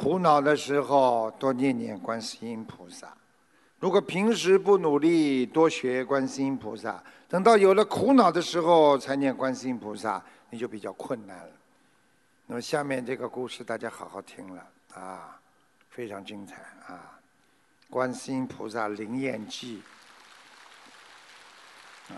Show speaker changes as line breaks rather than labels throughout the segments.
苦恼的时候多念念观世音菩萨；如果平时不努力，多学观世音菩萨，等到有了苦恼的时候才念观世音菩萨，你就比较困难了。那么下面这个故事大家好好听了啊，非常精彩啊！观世音菩萨灵验记啊，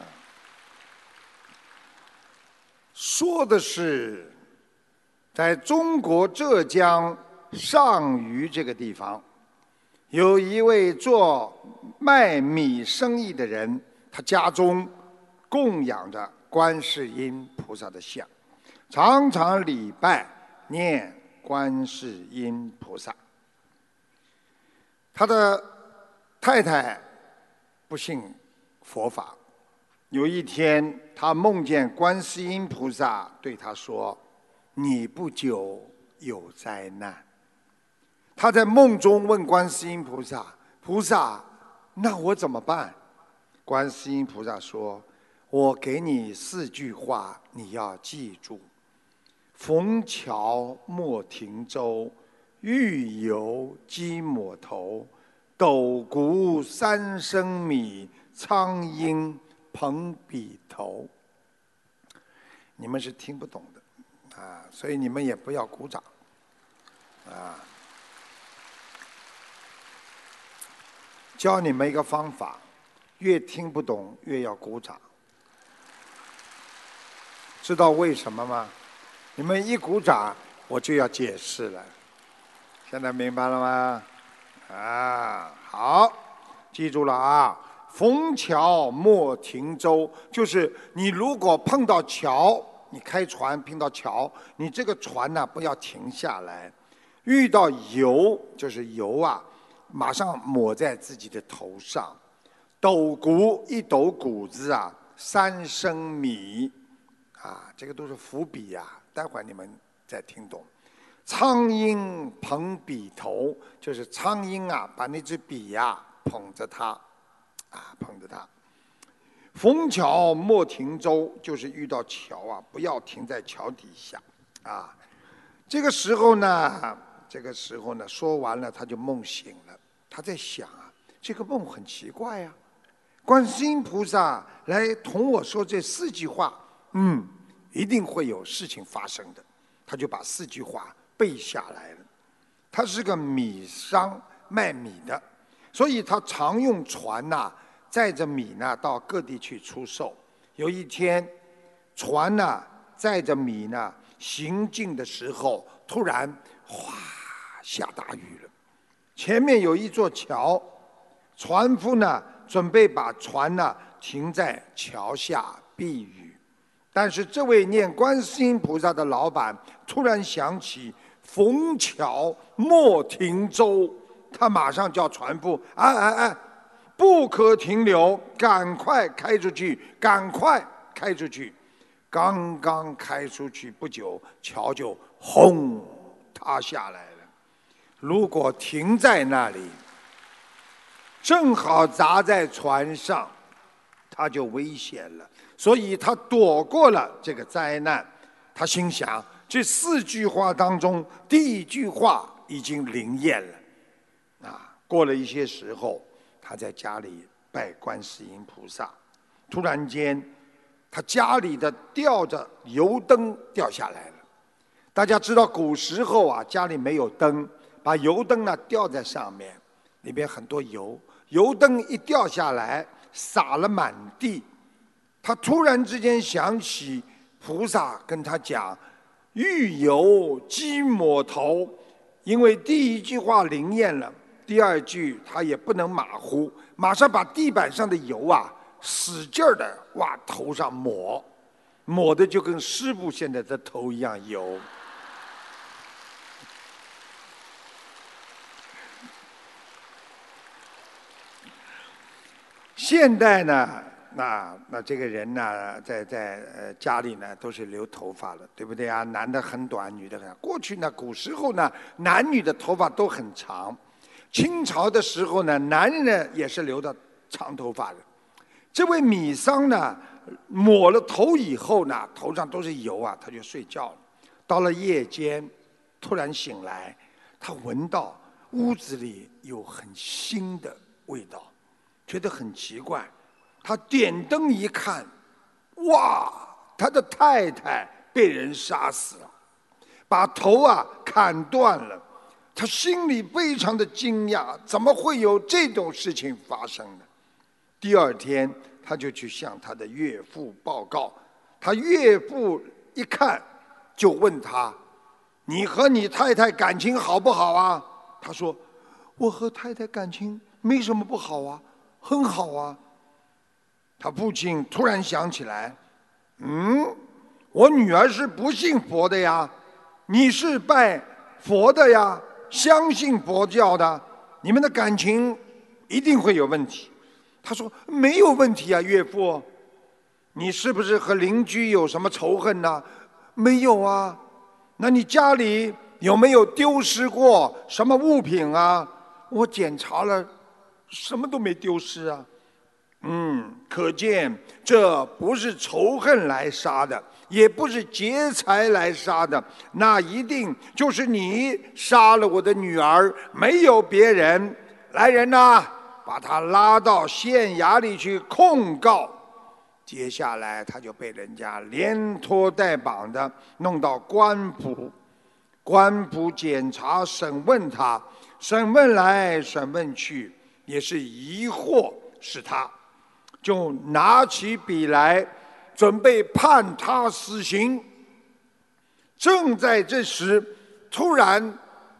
说的是在中国浙江上虞这个地方，有一位做卖米生意的人，他家中供养着观世音菩萨的像，常常礼拜念观世音菩萨。他的太太不信佛法，有一天他梦见观世音菩萨对他说：“你不久有灾难。”他在梦中问观世音菩萨：“菩萨，那我怎么办？”观世音菩萨说：“我给你4句话，你要记住：逢桥莫停舟，遇油鸡抹头，斗谷3升米，苍蝇捧笔头。”你们是听不懂的啊，所以你们也不要鼓掌啊。教你们一个方法，越听不懂越要鼓掌。知道为什么吗？你们一鼓掌，我就要解释了。现在明白了吗？啊，好，记住了啊！逢桥莫停舟，就是你如果碰到桥，你开船碰到桥，你这个船呢不要停下来。遇到油，就是油啊，马上抹在自己的头上。斗谷，一斗谷子啊，3升米，啊，这个都是伏笔呀，待会儿你们再听懂。苍蝇捧笔头，就是苍蝇啊，把那支笔呀捧着它，啊，捧着它。逢桥莫停舟，就是遇到桥啊，不要停在桥底下，啊。这个时候呢，说完了，他就梦醒了。他在想啊，这个梦很奇怪呀，观世音菩萨来同我说这4句话，一定会有事情发生的。他就把4句话背下来了。他是个米商，卖米的，所以他常用船呐，载着米呢到各地去出售。有一天，船呢载着米呢行进的时候，突然哗下大雨了。前面有一座桥，船夫呢准备把船呢停在桥下避雨，但是这位念观世音菩萨的老板突然想起逢桥莫停舟，他马上叫船夫：“不可停留，赶快开出去，赶快开出去！”刚刚开出去不久，桥就轰塌下来了。如果停在那里，正好砸在船上，他就危险了。所以他躲过了这个灾难。他心想，这4句话当中，第1句话已经灵验了。啊，过了一些时候，他在家里拜观世音菩萨，突然间，他家里的吊着油灯掉下来了。大家知道古时候啊，家里没有灯，把油灯呢吊在上面，里边很多油，油灯一掉下来，洒了满地。他突然之间想起菩萨跟他讲：“遇油鸡抹头。”因为第1句话灵验了，第2句他也不能马虎，马上把地板上的油啊使劲的往头上抹，抹的就跟师父现在的头一样油。现代呢，那这个人呢，在家里呢都是留头发了，对不对啊？男的很短，女的很长。过去呢，古时候呢，男女的头发都很长。清朝的时候呢，男人呢也是留的长头发的。这位米商呢，抹了头以后呢，头上都是油啊，他就睡觉了。到了夜间，突然醒来， 他闻到屋子里有很腥的味道，觉得很奇怪。他点灯一看，哇，他的太太被人杀死了，把头砍断了。他心里非常的惊讶，怎么会有这种事情发生呢？第二天，他就去向他的岳父报告。他岳父一看，就问他：“你和你太太感情好不好啊？”他说：“我和太太感情没什么不好啊，很好啊。”他父亲突然想起来：“我女儿是不信佛的呀，你是拜佛的呀，相信佛教的，你们的感情一定会有问题。”他说：“没有问题啊，岳父。你是不是和邻居有什么仇恨呢？”“没有啊。”“那你家里有没有丢失过什么物品啊？”“我检查了，什么都没丢失啊。”“可见这不是仇恨来杀的，也不是劫财来杀的，那一定就是你杀了我的女儿，没有别人。来人呐，把他拉到县衙里去控告。”接下来他就被人家连拖带绑的弄到官府，官府检查审问他，审问来审问去，也是疑惑是他，就拿起笔来准备判他死刑。正在这时，突然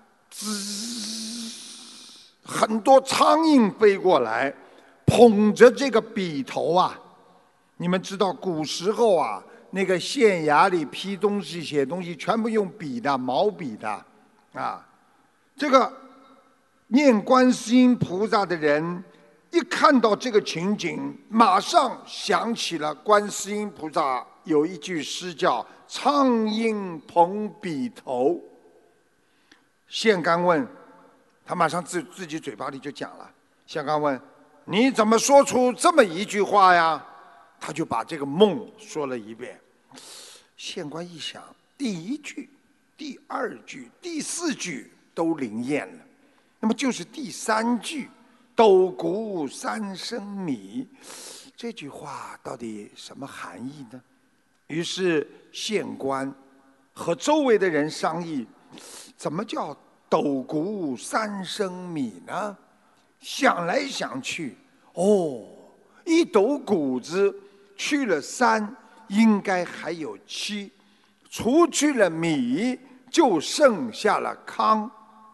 很多苍蝇飞过来，捧着这个笔头你们知道古时候那个县衙里批东西写东西全部用笔的，毛笔的这个念观世音菩萨的人一看到这个情景，马上想起了观世音菩萨有一句诗叫“苍蝇捧笔头”。县官问他，马上自己嘴巴里就讲了。县官问：“你怎么说出这么一句话呀？”他就把这个梦说了一遍。县官一想，第一句、第二句、第四句都灵验了，那么就是第三句“斗谷三升米”，这句话到底什么含义呢？于是县官和周围的人商议，怎么叫“斗谷三升米”呢？想来想去，一斗谷子去了3，应该还有7，除去了米，就剩下了糠。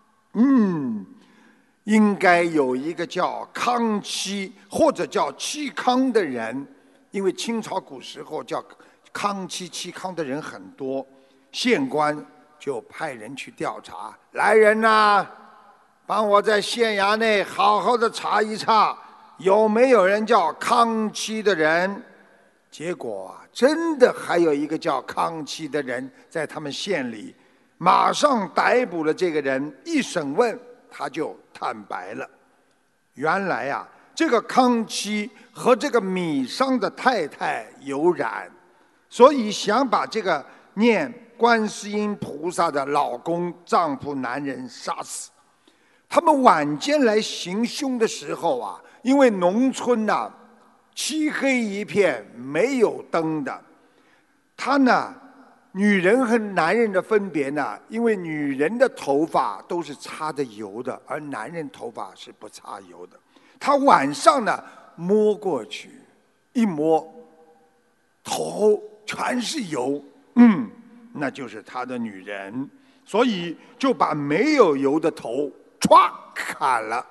应该有一个叫康熙或者叫戚康的人，因为清朝古时候叫康熙、戚康的人很多。县官就派人去调查，来人呐，帮我在县衙内好好的查一查，有没有人叫康熙的人。结果真的还有一个叫康熙的人在他们县里，马上逮捕了这个人。一审问，他就坦白了。原来这个康熙和这个米商的太太有染，所以想把这个念观世音菩萨的老公丈夫男人杀死。他们晚间来行凶的时候因为农村漆黑一片，没有灯的。他女人和男人的分别因为女人的头发都是擦着油的，而男人头发是不擦油的。他晚上摸过去，一摸，头全是油，那就是他的女人，所以就把没有油的头歘砍了。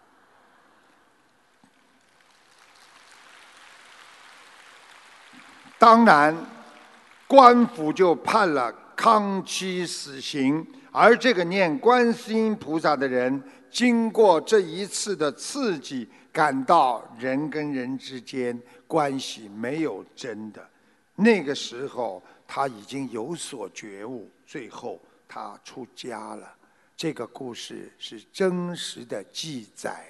当然，官府就判了康熙死刑，而这个念观世音菩萨的人，经过这一次的刺激，感到人跟人之间关系没有真的。那个时候他已经有所觉悟，最后他出家了。这个故事是真实的记载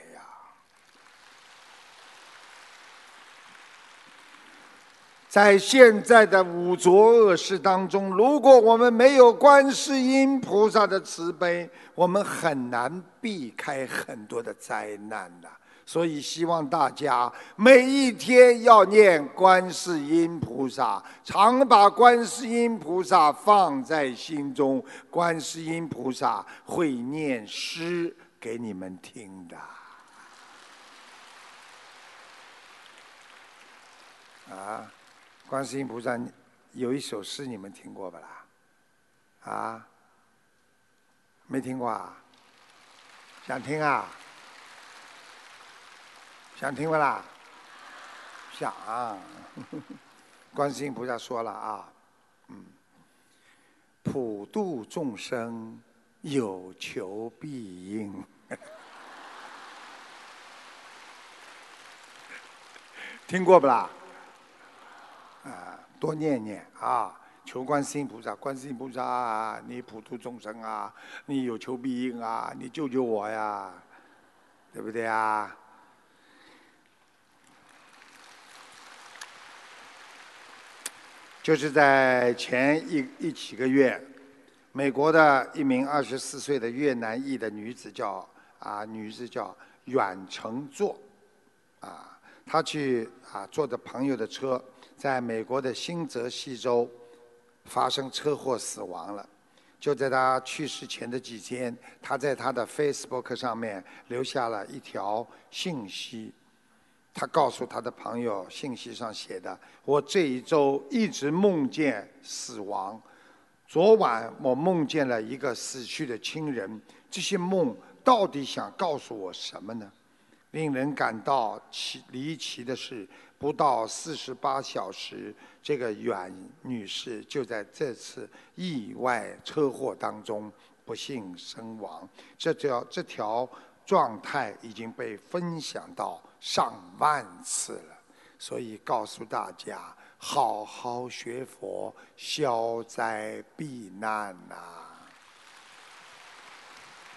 在现在的五浊恶世当中，如果我们没有观世音菩萨的慈悲，我们很难避开很多的灾难的。所以希望大家每一天要念观世音菩萨，常把观世音菩萨放在心中，观世音菩萨会念诗给你们听的。啊，观世音菩萨有一首诗你们听过吧啦？啊，没听过啊？想听啊？想听不啦？想啊。观世音菩萨说了啊，普度众生，有求必应。听过不啦？啊，多念念啊，求观世音菩萨，观世音菩萨啊，你普度众生啊，你有求必应啊，你救救我呀，对不对啊？就是在前几个月，美国的一名24岁的越南裔的女子叫阮成作，她去坐着朋友的车，在美国的新泽西州发生车祸死亡了。就在她去世前的几天，她在她的 Facebook 上面留下了一条信息。他告诉他的朋友，信息上写的：“我这一周一直梦见死亡。昨晚我梦见了一个死去的亲人，这些梦到底想告诉我什么呢？”令人感到离奇的是，不到48小时，这个阮女士就在这次意外车祸当中不幸身亡。这条状态已经被分享到上万次了，所以告诉大家，好好学佛，消灾避难呐。